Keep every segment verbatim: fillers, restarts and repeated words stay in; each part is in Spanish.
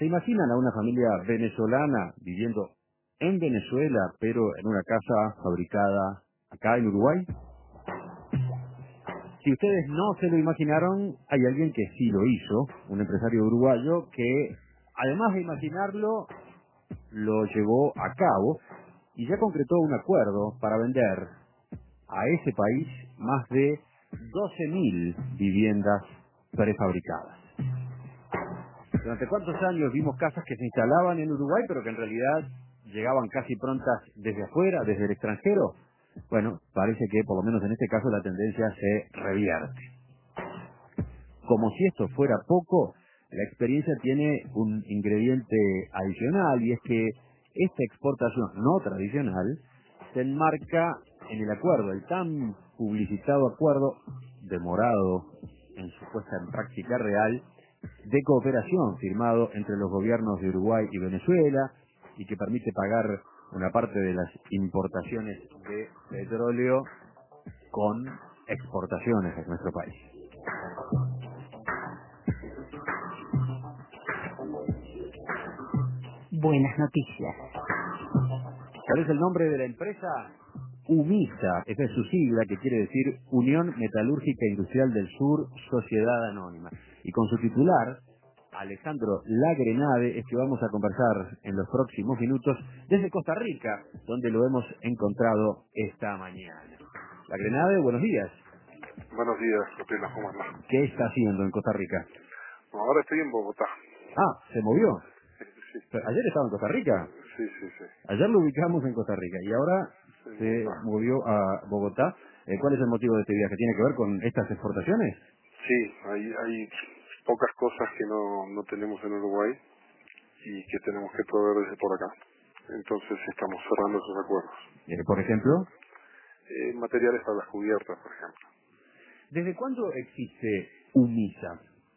¿Se imaginan a una familia venezolana viviendo en Venezuela, pero en una casa fabricada acá en Uruguay? Si ustedes no se lo imaginaron, hay alguien que sí lo hizo, un empresario uruguayo que, además de imaginarlo, lo llevó a cabo y ya concretó un acuerdo para vender a ese país más de doce mil viviendas prefabricadas. ¿Durante cuántos años vimos casas que se instalaban en Uruguay, pero que en realidad llegaban casi prontas desde afuera, desde el extranjero? Bueno, parece que por lo menos en este caso la tendencia se revierte. Como si esto fuera poco, la experiencia tiene un ingrediente adicional, y es que esta exportación no tradicional se enmarca en el acuerdo, el tan publicitado acuerdo, demorado en su puesta en práctica real, de cooperación firmado entre los gobiernos de Uruguay y Venezuela, y que permite pagar una parte de las importaciones de petróleo con exportaciones a nuestro país. Buenas noticias. ¿Cuál es el nombre de la empresa? UMISA, esa es su sigla, que quiere decir Unión Metalúrgica Industrial del Sur, Sociedad Anónima. Y con su titular, Alejandro Lagrenade, es que vamos a conversar en los próximos minutos desde Costa Rica, donde lo hemos encontrado esta mañana. Lagrenade, buenos días. Buenos días, Sotelo, ¿cómo andás? ¿Qué está haciendo en Costa Rica? No, ahora estoy en Bogotá. Ah, ¿se movió? Sí, Pero ayer estaba en Costa Rica. sí, sí, sí. Ayer lo ubicamos en Costa Rica y ahora Sí, en se Bogotá. movió a Bogotá. Eh, ¿Cuál es el motivo de este viaje? ¿Tiene que ver con estas exportaciones? Sí, hay, hay pocas cosas que no, no tenemos en Uruguay y que tenemos que proveer desde por acá. Entonces estamos cerrando esos acuerdos. Eh, por ejemplo, Eh, materiales para las cubiertas, por ejemplo. ¿desde cuándo existe UMISA?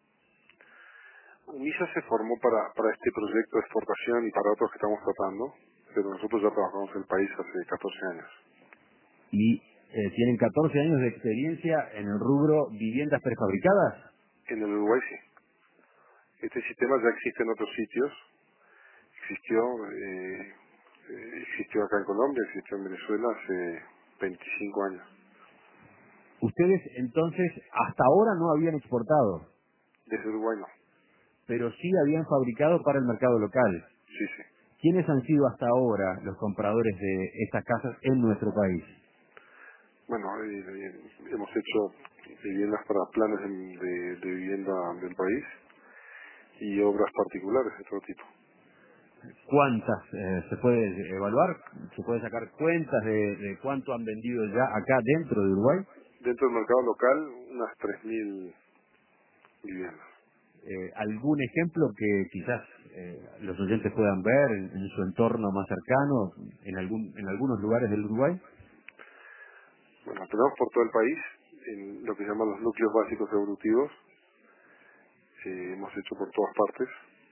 UMISA se formó para, para este proyecto de exportación y para otros que estamos tratando, pero nosotros ya trabajamos en el país hace catorce años. Y eh, tienen catorce años de experiencia en el rubro viviendas prefabricadas. En el Uruguay sí. Este sistema ya existe en otros sitios. Existió, eh, eh, existió acá en Colombia, existió en Venezuela hace veinticinco años. Ustedes entonces hasta ahora no habían exportado, Desde Uruguay no. pero sí habían fabricado para el mercado local. Sí, sí. ¿Quiénes han sido hasta ahora los compradores de estas casas en nuestro país? Bueno, eh, eh, hemos hecho viviendas para planes de, de- de vivienda del país y obras particulares de todo tipo. ¿Cuántas eh, se puede evaluar? ¿Se puede sacar cuentas de, de cuánto han vendido ya acá dentro de Uruguay? Dentro del mercado local, unas tres mil viviendas. Eh, ¿Algún ejemplo que quizás eh, los oyentes puedan ver en, en su entorno más cercano, en algún en algunos lugares del Uruguay? Bueno, tenemos por todo el país, en lo que se llaman los núcleos básicos evolutivos. Eh, hemos hecho por todas partes.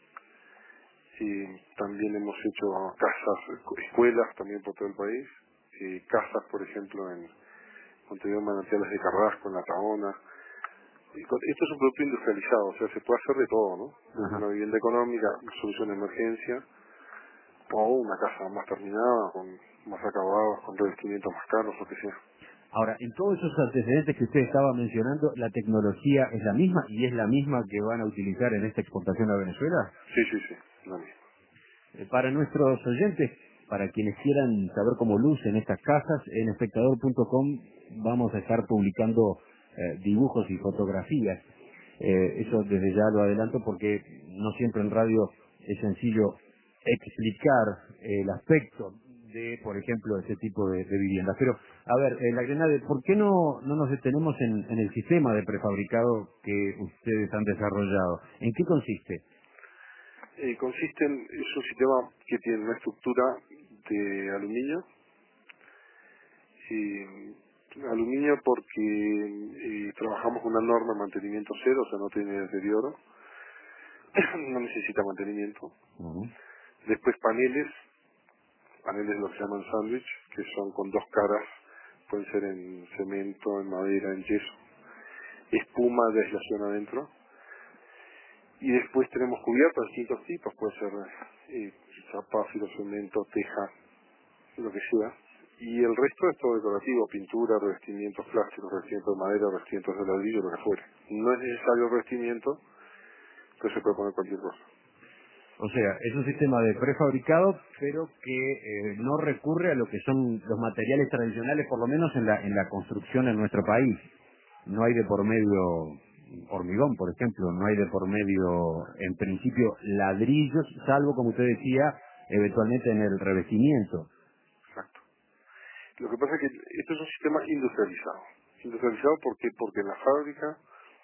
Y también hemos hecho casas, escu- escuelas también por todo el país. Eh, casas, por ejemplo, en Montevideo, Manantiales de Carrasco, en La Tabona. Y con- esto es un producto industrializado, o sea, se puede hacer de todo, ¿no? Desde Ajá. una vivienda económica, una solución de emergencia, o una casa más terminada, con más acabados, con revestimientos más caros, lo que sea. Ahora, en todos esos antecedentes que usted estaba mencionando, ¿la tecnología es la misma y es la misma que van a utilizar en esta exportación a Venezuela? Sí, sí, sí, lo mismo. Eh, Para nuestros oyentes, para quienes quieran saber cómo lucen estas casas, en espectador punto com vamos a estar publicando eh, dibujos y fotografías. Eh, eso desde ya lo adelanto porque no siempre en radio es sencillo explicar el aspecto de, por ejemplo, ese tipo de, de viviendas. Pero, a ver, eh, Lagrenade, ¿por qué no, no nos detenemos en, en el sistema de prefabricado que ustedes han desarrollado? ¿En qué consiste? Eh, consiste en, es un sistema que tiene una estructura de aluminio, y aluminio porque eh, trabajamos con una norma de mantenimiento cero, o sea, no tiene deterioro, no necesita mantenimiento. Ujú. Después paneles, paneles lo que se llaman sándwich, que son con dos caras, pueden ser en cemento, en madera, en yeso, espuma de aislación adentro, Y después tenemos cubiertas de distintos tipos, puede ser eh, chapa, filocemento, teja, lo que sea. Y el resto es todo decorativo, pintura, revestimientos plásticos, revestimientos de madera, revestimientos de ladrillo, lo que fuere. No es necesario el revestimiento, entonces se puede poner cualquier cosa. O sea, es un sistema de prefabricado, pero que eh, no recurre a lo que son los materiales tradicionales, por lo menos en la, en la construcción en nuestro país. No hay de por medio hormigón, por ejemplo, no hay de por medio, en principio, ladrillos, salvo, como usted decía, eventualmente en el revestimiento. Exacto. Lo que pasa es que esto es un sistema industrializado. Industrializado porque porque en la fábrica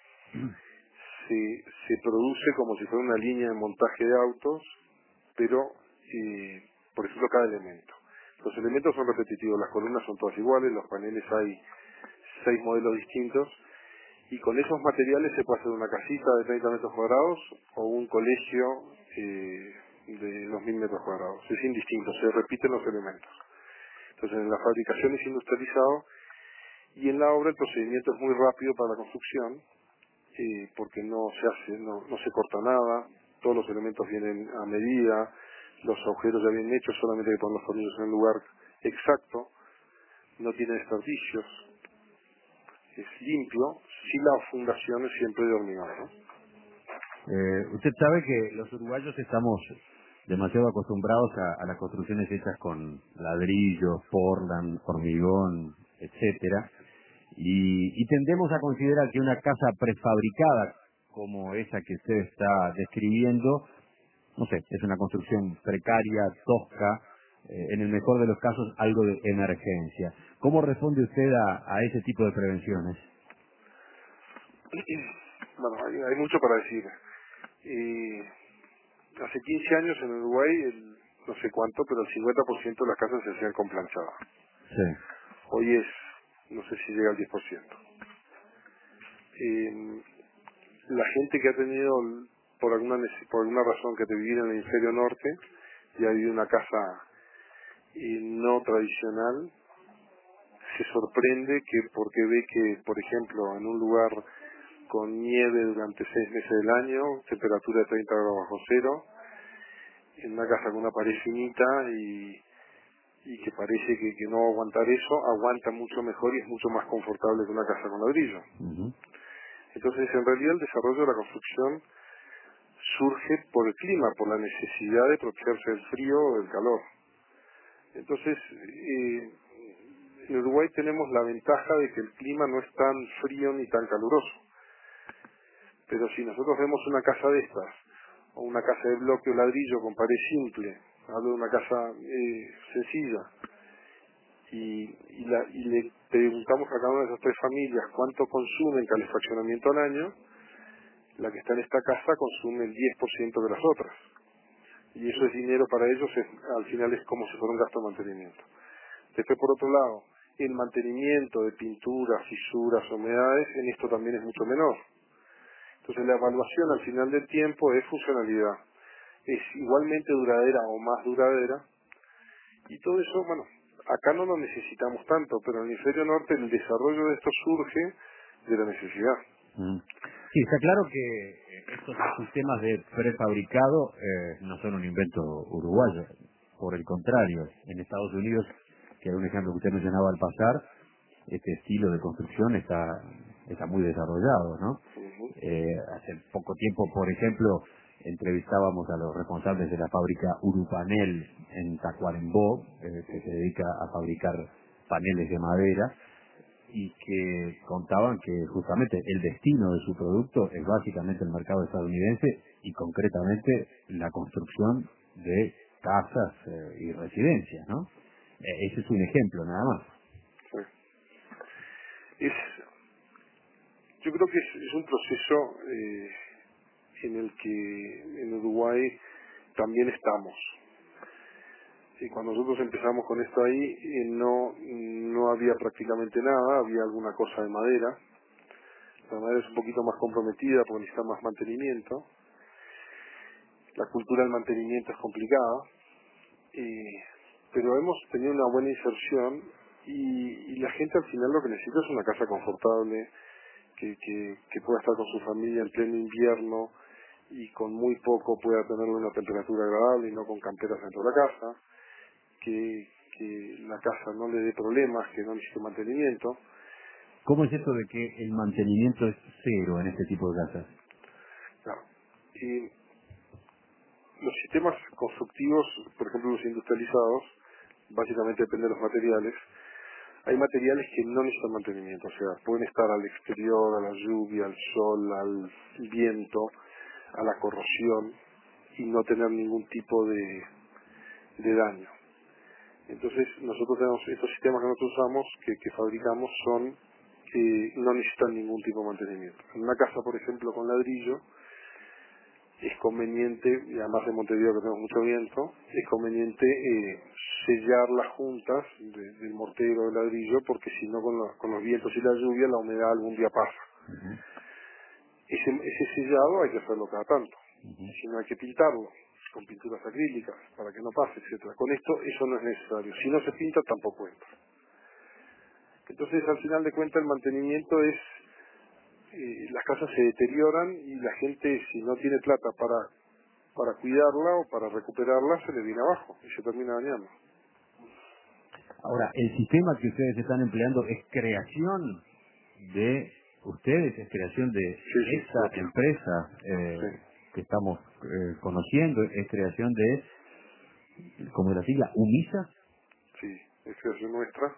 se, se produce como si fuera una línea de montaje de autos, pero, eh, por ejemplo, cada elemento. Los elementos son repetitivos, las columnas son todas iguales, los paneles hay seis modelos distintos, y con esos materiales se puede hacer una casita de treinta metros cuadrados o un colegio eh, de dos mil metros cuadrados. Es indistinto, se repiten los elementos. Entonces, en la fabricación es industrializado y en la obra el procedimiento es muy rápido para la construcción, eh, porque no se hace, no, no se corta nada, todos los elementos vienen a medida, los agujeros ya vienen hechos, solamente hay que poner los tornillos en el lugar exacto, no tiene desperdicios, es limpio, si la fundación es siempre de hormigón, ¿no? Eh, usted sabe que los uruguayos estamos demasiado acostumbrados a, a las construcciones hechas con ladrillo, portland, hormigón, etcétera, y, y tendemos a considerar que una casa prefabricada como esa que usted está describiendo, no sé, es una construcción precaria, tosca, eh, en el mejor de los casos algo de emergencia. ¿Cómo responde usted a, a ese tipo de prevenciones? Bueno, hay, hay mucho para decir. Eh, hace quince años en Uruguay, el, no sé cuánto, pero el cincuenta por ciento de las casas se hacían con planchada. Sí. Hoy es, no sé si llega al diez por ciento. Eh, la gente que ha tenido, por alguna nece- por alguna razón, que te vivir en el hemisferio norte y ha vivido en una casa eh, no tradicional, se sorprende que porque ve que, por ejemplo, en un lugar con nieve durante seis meses del año, temperatura de treinta grados bajo cero, en una casa con una pared finita y, y que parece que, que no va a aguantar eso, aguanta mucho mejor y es mucho más confortable que una casa con ladrillo. Uh-huh. Entonces, en realidad, el desarrollo de la construcción surge por el clima, por la necesidad de protegerse del frío o del calor. Entonces, eh, en Uruguay tenemos la ventaja de que el clima no es tan frío ni tan caluroso. Pero si nosotros vemos una casa de estas, o una casa de bloque o ladrillo con pared simple, hablo de una casa eh, sencilla, y, y, la, y le preguntamos a cada una de esas tres familias cuánto consumen calefaccionamiento al año, la que está en esta casa consume el diez por ciento de las otras. Y eso es dinero para ellos, es, al final es como si fuera un gasto de mantenimiento. Después, por otro lado, el mantenimiento de pinturas, fisuras, humedades, en esto también es mucho menor. Entonces la evaluación al final del tiempo es funcionalidad. Es igualmente duradera o más duradera. Y todo eso, bueno, acá no lo necesitamos tanto, pero en el hemisferio norte el desarrollo de esto surge de la necesidad. Mm. Sí, está claro que estos sistemas de prefabricado eh, no son un invento uruguayo. Por el contrario, en Estados Unidos, que era un ejemplo que usted mencionaba al pasar, este estilo de construcción está está muy desarrollado, ¿no? Uh-huh. Eh, hace poco tiempo, por ejemplo, entrevistábamos a los responsables de la fábrica Urupanel en Tacuarembó, eh, que se dedica a fabricar paneles de madera, y que contaban que justamente el destino de su producto es básicamente el mercado estadounidense y concretamente la construcción de casas eh, y residencias, ¿no? Eh, ese es un ejemplo nada más. Sí. Es, yo creo que es, es un proceso eh, en el que en Uruguay también estamos. Y cuando nosotros empezamos con esto ahí, eh, no, no había prácticamente nada, había alguna cosa de madera. La madera es un poquito más comprometida porque necesita más mantenimiento. La cultura del mantenimiento es complicada, eh, pero hemos tenido una buena inserción y, y la gente al final lo que necesita es una casa confortable, que, que, que pueda estar con su familia en pleno invierno y con muy poco pueda tener una temperatura agradable y no con camperas dentro de la casa, que, que la casa no le dé problemas, que no necesite mantenimiento. ¿Cómo es esto de que el mantenimiento es cero en este tipo de casas? Claro. Y los sistemas constructivos, por ejemplo los industrializados, básicamente depende de los materiales. Hay materiales que no necesitan mantenimiento, o sea, pueden estar al exterior, a la lluvia, al sol, al viento, a la corrosión y no tener ningún tipo de, de daño. Entonces nosotros tenemos estos sistemas que nosotros usamos, que, que fabricamos, son que no necesitan ningún tipo de mantenimiento. En una casa, por ejemplo, con ladrillo, es conveniente, y además en Montevideo que tenemos mucho viento, es conveniente eh, sellar las juntas de- del mortero, del ladrillo, porque si no con, la- con los vientos y la lluvia la humedad algún día pasa. Uh-huh. Ese, ese sellado hay que hacerlo cada tanto, Uh-huh. si no hay que pintarlo con pinturas acrílicas para que no pase, etcétera. Con esto eso no es necesario, si no se pinta tampoco entra. Entonces al final de cuentas el mantenimiento es, eh, las casas se deterioran y la gente si no tiene plata para para cuidarla o para recuperarla se le viene abajo y se termina dañando. Ahora, ¿el sistema que ustedes están empleando es creación de ustedes, es creación de Sí, sí, esta propio. empresa eh, Sí, que estamos eh, conociendo, es creación de, como es la sigla, UMISA? sí, es creación nuestra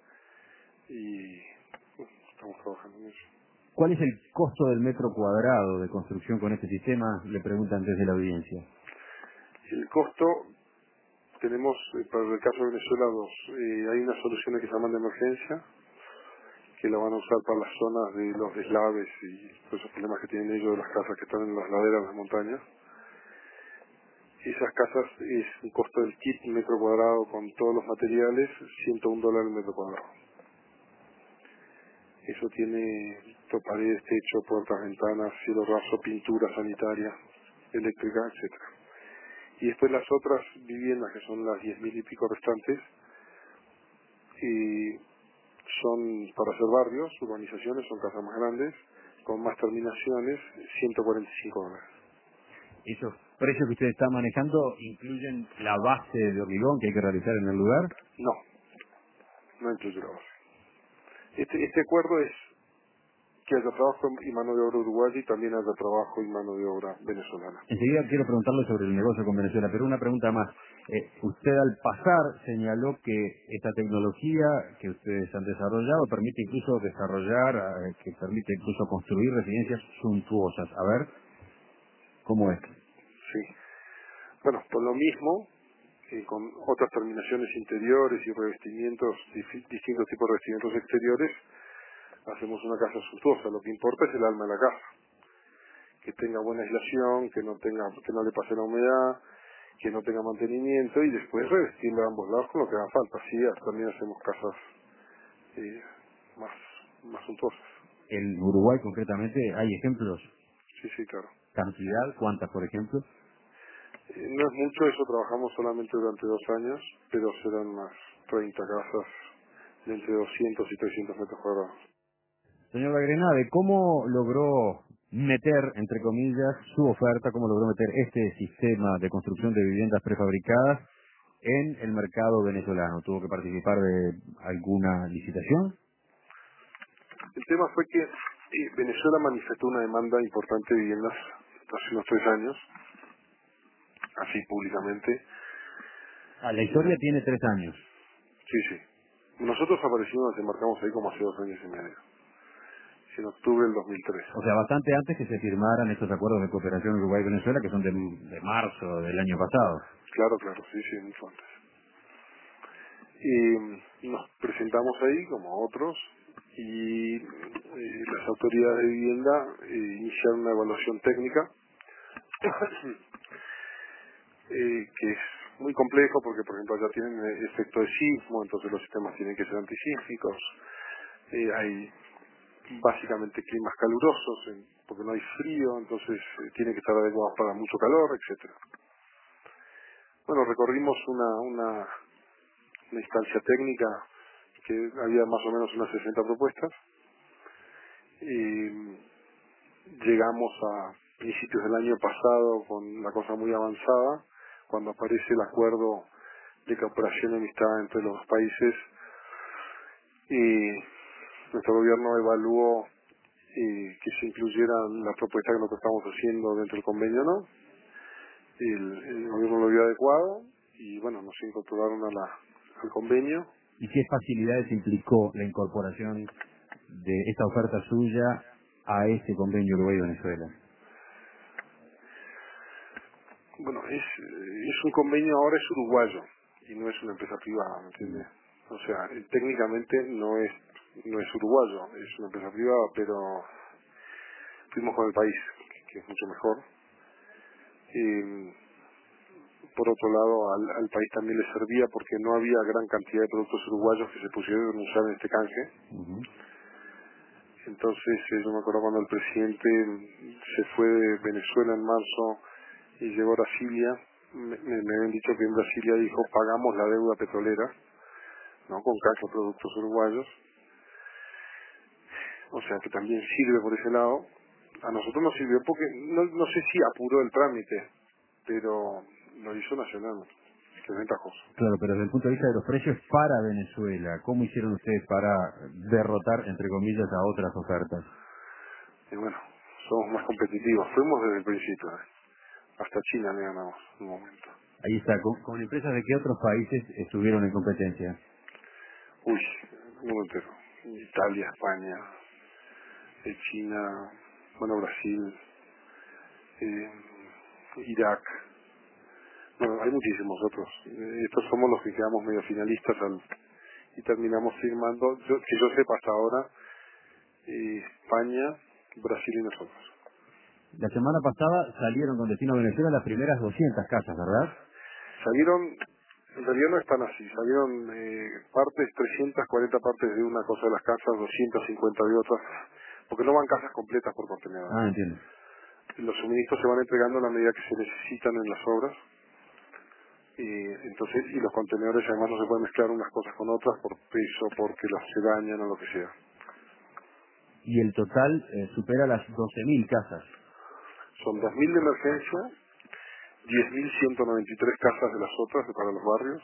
y bueno, estamos trabajando en eso. ¿Cuál es el costo del metro cuadrado de construcción con este sistema? Le preguntan desde la audiencia. El costo, tenemos eh, para el caso de Venezuela dos, eh, hay unas soluciones que se llaman de emergencia, que la van a usar para las zonas de los deslaves y todos esos problemas que tienen ellos de las casas que están en las laderas de las montañas. Esas casas es un costo del kit metro cuadrado con todos los materiales, ciento un dólares el metro cuadrado. Eso tiene to- paredes, techo, puertas, ventanas, cielo raso, pintura sanitaria, eléctrica, etcétera. Y después las otras viviendas, que son las diez mil y pico restantes, y son para hacer barrios, urbanizaciones, son casas más grandes, con más terminaciones, ciento cuarenta y cinco dólares. ¿Esos precios que ustedes están manejando incluyen la base de hormigón que hay que realizar en el lugar? No, no incluye la base. Este, este acuerdo es que haya trabajo y mano de obra uruguaya y también haya trabajo y mano de obra venezolana. Enseguida quiero preguntarle sobre el negocio con Venezuela, pero una pregunta más. Eh, usted al pasar señaló que esta tecnología que ustedes han desarrollado permite incluso desarrollar, eh, que permite incluso construir residencias suntuosas. A ver, ¿cómo es? Sí. Bueno, por lo mismo, eh, con otras terminaciones interiores y revestimientos, difi- distintos tipos de revestimientos exteriores, hacemos una casa suntuosa. Lo que importa es el alma de la casa, que tenga buena aislación, que no tenga, que no le pase la humedad, que no tenga mantenimiento y después revestirla a ambos lados con lo que haga falta. Así ah, también hacemos casas eh, más, más suntuosas. En Uruguay concretamente hay ejemplos, Sí, sí, claro. cantidad, cuántas por ejemplo. Eh, no es mucho, eso trabajamos solamente durante dos años, pero serán unas treinta casas de entre doscientos y trescientos metros cuadrados. Señor Bagrenade, ¿cómo logró meter, entre comillas, su oferta, cómo logró meter este sistema de construcción de viviendas prefabricadas en el mercado venezolano? ¿Tuvo que participar de alguna licitación? El tema fue que eh, Venezuela manifestó una demanda importante de viviendas hace unos tres años, así públicamente. Ah, la Eh, historia tiene tres años. sí, sí. Nosotros aparecimos, nos embarcamos ahí como hace dos años y medio, en octubre del dos mil tres. O sea, bastante antes que se firmaran estos acuerdos de cooperación Uruguay-Venezuela, que son de, de marzo del año pasado. Claro, claro, sí, sí, mucho antes. Y nos presentamos ahí como otros y eh, las autoridades de vivienda eh, iniciaron una evaluación técnica eh, que es muy complejo porque, por ejemplo, allá tienen eh, efecto de sismo, entonces los sistemas tienen que ser antisísmicos. Eh, hay básicamente climas calurosos en- porque no hay frío, entonces eh, tienen que estar adecuados para mucho calor, etcétera. Bueno, recorrimos una, una, una instancia técnica que había más o menos unas sesenta propuestas y llegamos principios del año pasado con la cosa muy avanzada, cuando aparece el acuerdo de cooperación y amistad entre los dos países, y nuestro gobierno evaluó eh, que se incluyera la propuesta que nosotros estamos haciendo dentro del convenio, ¿no? El, el gobierno lo vio adecuado y bueno, nos incorporaron a la, al convenio. ¿Y qué facilidades implicó la incorporación de esta oferta suya a este convenio Uruguay-Venezuela? Bueno, es, es un convenio, ahora es uruguayo y no es una empresa privada, ¿me entiendes? O sea, eh, técnicamente no es no es uruguayo, es una empresa privada, pero fuimos con el país, que, que es mucho mejor. Y, por otro lado, al, al país también le servía porque no había gran cantidad de productos uruguayos que se pusieron a usar en este canje. Uh-huh. Entonces, eh, yo me acuerdo cuando el presidente se fue de Venezuela en marzo y llegó a Brasilia, me, me, me habían dicho que en Brasilia dijo, pagamos la deuda petrolera, ¿no? Con caja de productos uruguayos. O sea que también sirve por ese lado. A nosotros nos sirvió porque, no, no sé si apuró el trámite, pero lo hizo nacional, que es ventajoso. Claro, pero desde el punto de vista de los precios para Venezuela, ¿cómo hicieron ustedes para derrotar, entre comillas, a otras ofertas? Y bueno, somos más competitivos. Fuimos desde el principio, ¿eh? Hasta China le ganamos en un momento. Ahí está, ¿con, con empresas de qué otros países estuvieron en competencia? Uy, no me entero. Italia, España, eh, China, bueno, Brasil, eh, Irak. Bueno, hay muchísimos otros. Eh, estos somos los que quedamos medio finalistas al, y terminamos firmando, yo, que yo sepa hasta ahora, eh, España, Brasil y nosotros. La semana pasada salieron con destino a Venezuela las primeras doscientas casas, ¿verdad? Salieron, en realidad no están así, salieron eh, partes, trescientas cuarenta partes de una cosa de las casas, doscientas cincuenta de otras, porque no van casas completas por contenedor. Ah, entiendo. Los suministros se van entregando a la medida que se necesitan en las obras, y entonces y los contenedores además no se pueden mezclar unas cosas con otras por peso, porque las se dañan o lo que sea. Y el total eh, supera las doce mil casas. Son dos mil de emergencia, diez mil ciento noventa y tres casas de las otras para los barrios,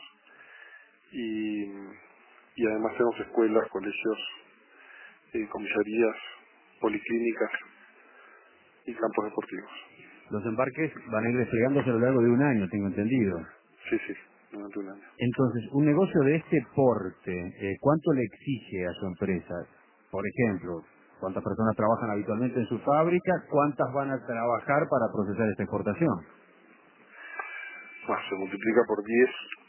y, y además tenemos escuelas, colegios, eh, comisarías, policlínicas y campos deportivos. Los embarques van a ir desplegándose a lo largo de un año, tengo entendido. Sí, sí, durante un año. Entonces, un negocio de este porte, eh, ¿cuánto le exige a su empresa? Por ejemplo, ¿cuántas personas trabajan habitualmente en su fábrica? ¿Cuántas van a trabajar para procesar esta exportación? Bueno, se multiplica por diez,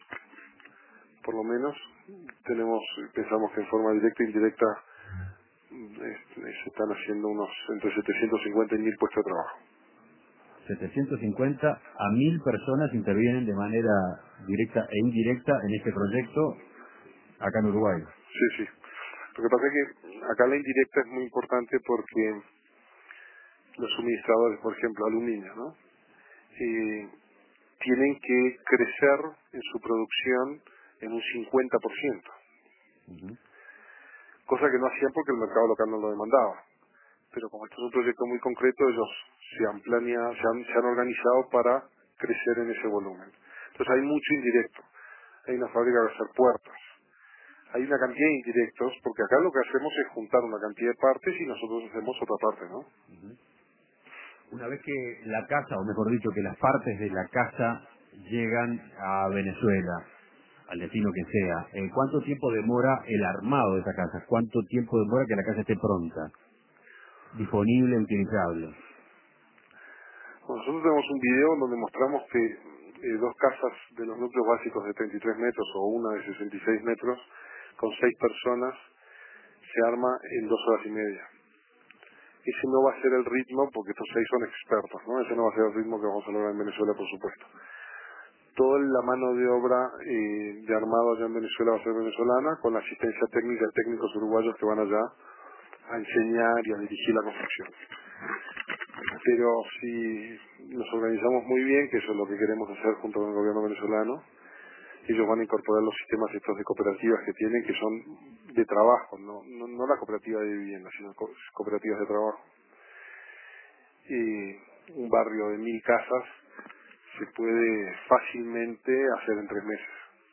por lo menos. Tenemos, pensamos que en forma directa e indirecta eh, se están haciendo unos entre setecientos cincuenta y mil puestos de trabajo. setecientos cincuenta a mil personas intervienen de manera directa e indirecta en este proyecto acá en Uruguay. Sí, sí. Lo que pasa es que acá la indirecta es muy importante porque los suministradores, por ejemplo, aluminio, ¿no? Eh, tienen que crecer en su producción en un cincuenta por ciento, Uh-huh. cosa que no hacían porque el mercado local no lo demandaba. Pero como esto es un proyecto muy concreto, ellos se han planeado, se han, se han organizado para crecer en ese volumen. Entonces hay mucho indirecto. Hay una fábrica de hacer puertas. Hay una cantidad de indirectos, porque acá lo que hacemos es juntar una cantidad de partes y nosotros hacemos otra parte, ¿no? Uh-huh. Una vez que la casa, o mejor dicho, que las partes de la casa llegan a Venezuela, al destino que sea, eh, ¿cuánto tiempo demora el armado de esa casa? ¿Cuánto tiempo demora que la casa esté pronta, disponible, utilizable? Bueno, nosotros tenemos un video donde mostramos que eh, dos casas de los núcleos básicos de treinta y tres metros o una de sesenta y seis metros con seis personas se arma en dos horas y media. Ese no va a ser el ritmo porque estos seis son expertos, ¿no? Ese no va a ser el ritmo que vamos a lograr en Venezuela, por supuesto. Toda la mano de obra eh, de armado allá en Venezuela va a ser venezolana, con la asistencia técnica de técnicos uruguayos que van allá a enseñar y a dirigir la construcción. Pero si nos organizamos muy bien, que eso es lo que queremos hacer junto con el gobierno venezolano, ellos van a incorporar los sistemas estos de cooperativas que tienen, que son de trabajo, no, no, no la cooperativa de vivienda, sino co- cooperativas de trabajo. Y un barrio de mil casas se puede fácilmente hacer en tres meses.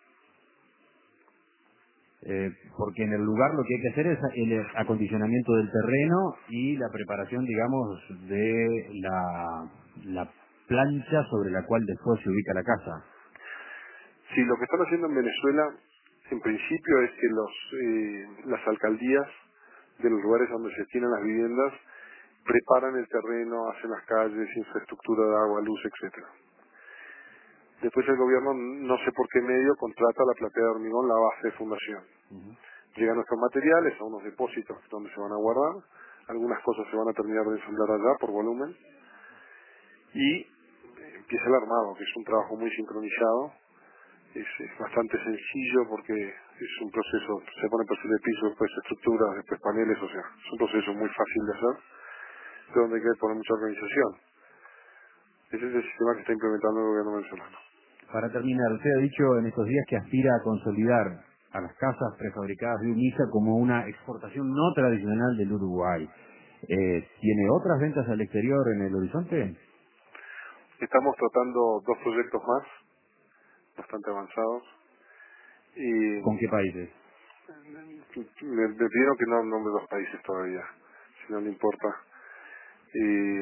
Eh, porque en el lugar lo que hay que hacer es el acondicionamiento del terreno y la preparación, digamos, de la, la plancha sobre la cual después se ubica la casa. Sí, lo que están haciendo en Venezuela, en principio, es que los eh, las alcaldías de los lugares donde se tienen las viviendas preparan el terreno, hacen las calles, infraestructura de agua, luz, etcétera. Después el gobierno, no sé por qué medio, contrata la platea de hormigón, la base de fundación. Uh-huh. Llegan nuestros materiales a unos depósitos donde se van a guardar, algunas cosas se van a terminar de ensamblar allá por volumen, y eh, empieza el armado, que es un trabajo muy sincronizado, es, es bastante sencillo porque es un proceso, se pone perfil de piso, después estructuras, después paneles, o sea, es un proceso muy fácil de hacer, pero donde hay que poner mucha organización. Ese es el sistema que está implementando el gobierno venezolano. Para terminar, usted ha dicho en estos días que aspira a consolidar a las casas prefabricadas de UNISA como una exportación no tradicional del Uruguay. Eh, ¿Tiene otras ventas al exterior en el horizonte? Estamos tratando dos proyectos más, bastante avanzados, y ¿Con qué países? me, me pidieron que no nombre los países todavía, si no le importa, y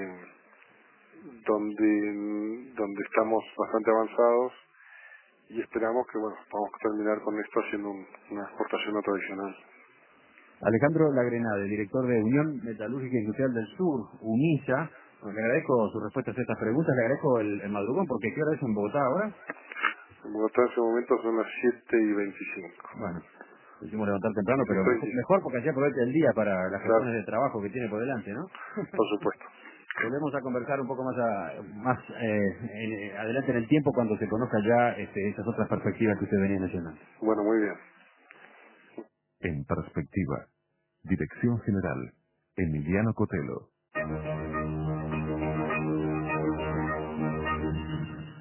donde, donde estamos bastante avanzados y esperamos que, bueno, podamos terminar con esto haciendo un, una exportación no tradicional. Alejandro Lagrenade, director de Unión Metalúrgica Industrial del Sur, UNISA. Bueno, le agradezco sus respuestas a estas preguntas, le agradezco el, el madrugón, porque ¿qué hora es en Bogotá ahora? En Bogotá en ese momento son las siete y veinticinco. Bueno, hicimos levantar temprano, pero Estoy mejor, listo. mejor porque así aprovecha el día para las Claro, gestiones de trabajo que tiene por delante, ¿no? por supuesto. Volvemos a conversar un poco más, a- más eh, en- adelante en el tiempo cuando se conozca ya este, esas otras perspectivas que usted venía mencionando. Bueno, muy bien. En perspectiva. Dirección General. Emiliano Cotelo.